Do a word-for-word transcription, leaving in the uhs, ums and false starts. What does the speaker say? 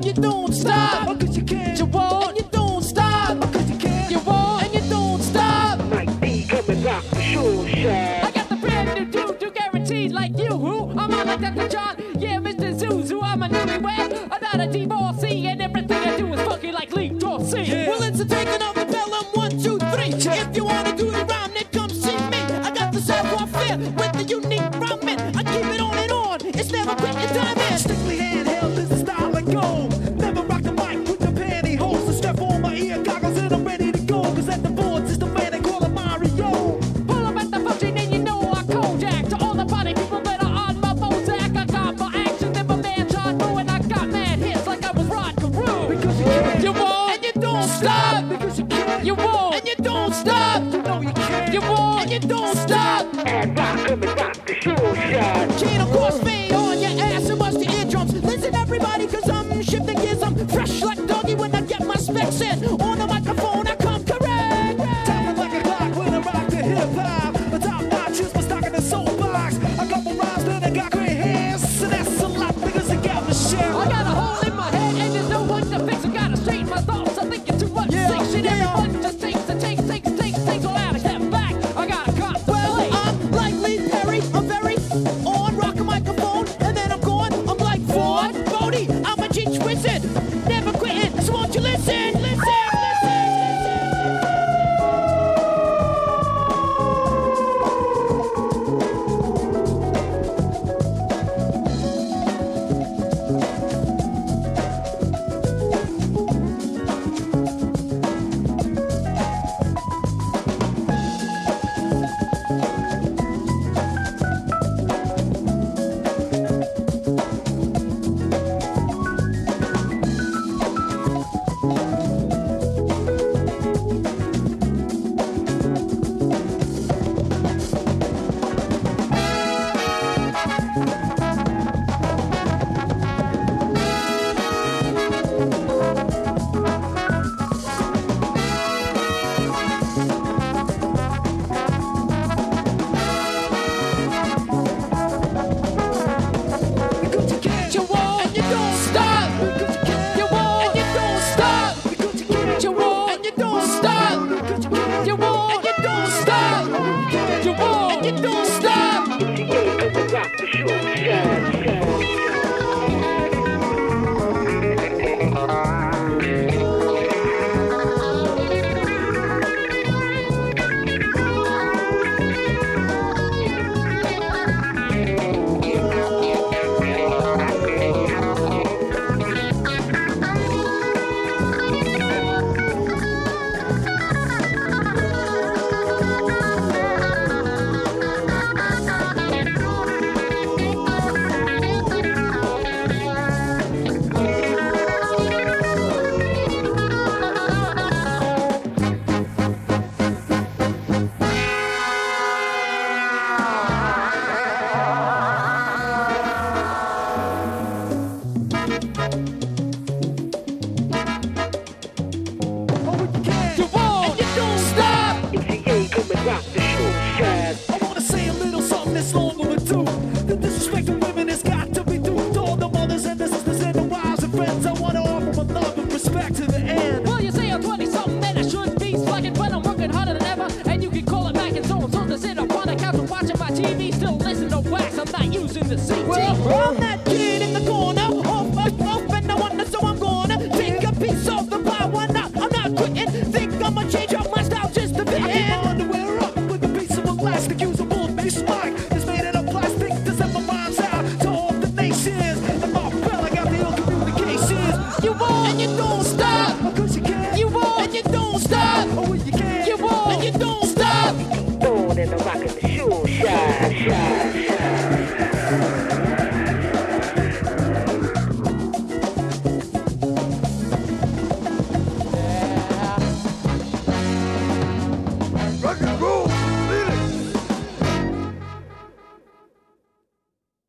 you don't stop, cause you can't. You won't, and you don't stop, cause you can't. You won't, and you don't stop. Mike D, come and rock the show, shine. I got the brand new dude, do guaranteed like you. Who? I'm on like Doctor John. Yeah, Mister Zuzu, I'm a newlywed. I'm not a divorcee, and everything I do is funky like Lee Dorsey. Yeah. Well, it's a taking of the bellum, one, two, three. If you wanna do the rhyme, then come see me. I got the savoir-faire with the unique rhyming. I keep it on and on. It's never quit your time in. Strictly handheld is the style I go. Never rock the mic with the pantyhose. So strap on my ear goggles and I'm ready to go. Cause at the boards is the man they call him Mario. Pull up at the function and you know I Kojak. To all the party people that are on my Bozak. I got my action and my man John Woo. And I got mad hits like I was Rod Carew. Because you can't. You won't. And you don't stop. Because you can't. You won't. And you don't stop. You know you can't. You won't. And you don't stop. And rock, come and rock the show, shine. Chain of course fade on your ass and bust your eardrums. Listen everybody, cause I'm shifting gears. I'm fresh like doggy when I get my specs in. On the microphone I come correct. Tapping like a clock when I rock the hip hop. The top notch is my stock in the soul box. A couple rhymes then I got great hands. So that's a lot because I got the shit. I got a hole in my head and there's no one to fix. I gotta straighten my thoughts. I'm thinking too much. Yeah, Sing shit, yeah. Everyone just takes and takes, takes, takes, takes all out. I step back. I got a cop. Well, I'm like Lee Perry. I'm very on, rock a microphone, and then I'm gone. I'm like Ford Bodie. I'm a G wizard, never quitting. So won't you listen, listen, listen, well, I'm that kid in the corner, off, off, off, and I wonder, so I'm gonna take a piece of the pie. Why not? I'm not quitting. Think I'm a change.